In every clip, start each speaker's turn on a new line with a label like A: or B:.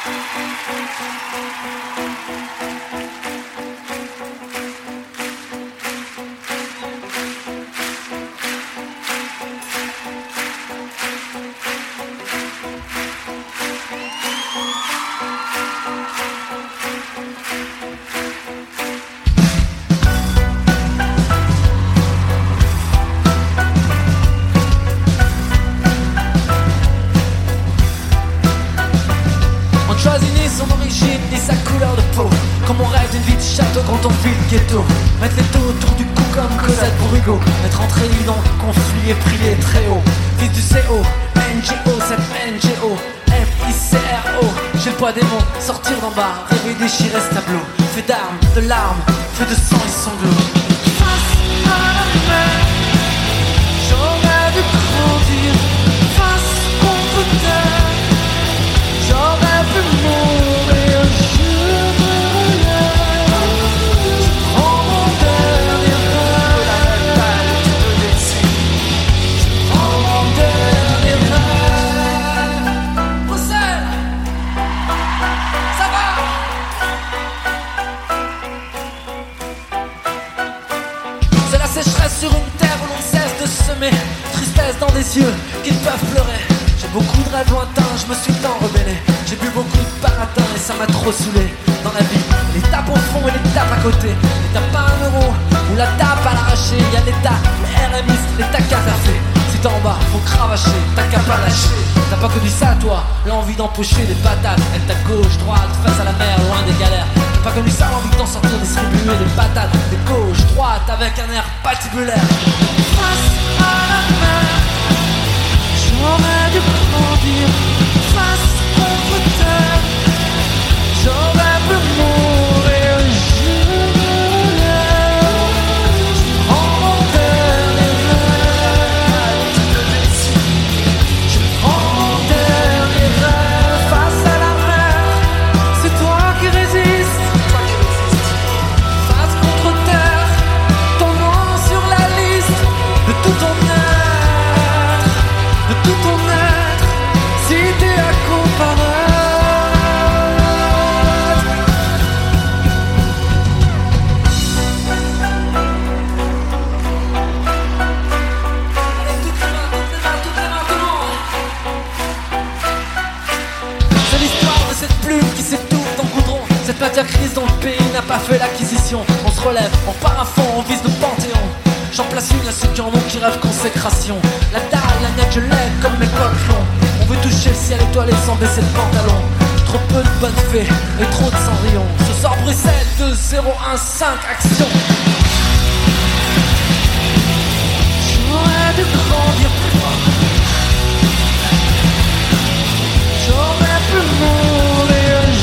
A: Mettre les dos autour du cou comme Cosette pour Hugo. Être entré dans le conflit et prier très haut. Fils du CO, NGO, cette NGO, FICRO. J'ai le poids des mots, sortir d'en bas, rêver déchirer ce tableau. Fait d'armes, de larmes, fait de sang et sanglots. Face à la mer, j'aurais dû grandir. Face contre terre, j'aurais pu mourir. Sur une terre où l'on cesse de semer tristesse dans des yeux qui ne peuvent pleurer. J'ai beaucoup de rêves lointains, je me suis tant rebellé. J'ai bu beaucoup de baratin et ça m'a trop saoulé. Dans la vie, les tapes au front et les tapes à côté. Les tapes à 1 euro ou la tape à l'arraché. Y'a l'État, les RMistes, les tacs à faire fait. Si t'es en bas, faut cravacher, t'as qu'à pas lâcher. T'as pas connu ça toi, l'envie d'empocher des patates. Être à gauche, droite, face à la mer, loin des galères. Pas connu ça, l'envie de t'en sortir, distribuer des patates, des gauche, droite, avec un air patibulaire. Face à la mer, j'aurais dû grandir. Face contre terre, j'aurais pu mourir. Je me lève, je prends mon dernier rêve. Je prends mon dernier rêve. Face à la mer, c'est toi qui résistes. De tout ton être, si t'es à comparaître. C'est l'histoire de cette plume qui s'étouffe dans le goudron. Cette matière grise dont le pays n'a pas fait l'acquisition. On se relève, on part à fond, on vise le panthéon. J'en place une à ceux qui en ont qui rêvent consécration. La dalle, la neige, je lève comme mes potes. On veut toucher le ciel étoilé sans baisser le pantalon. Trop peu de bonnes fées et trop de cendrillon. Ce soir Bruxelles 2015 action. J'aurais dû grandir plus fort. J'aurais pu mourir.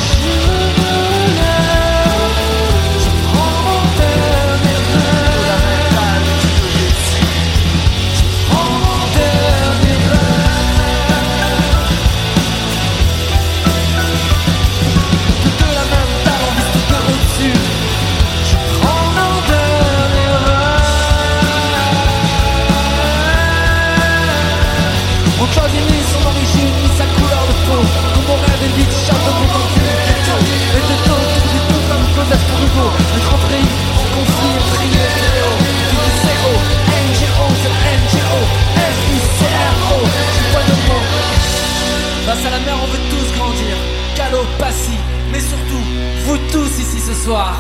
A: Face à la mer, on veut tous grandir. Calo, Passy, mais surtout, vous tous ici ce soir.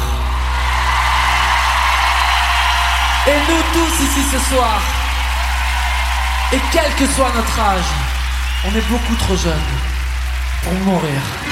A: Et nous tous ici ce soir. Et quel que soit notre âge, on est beaucoup trop jeunes pour mourir.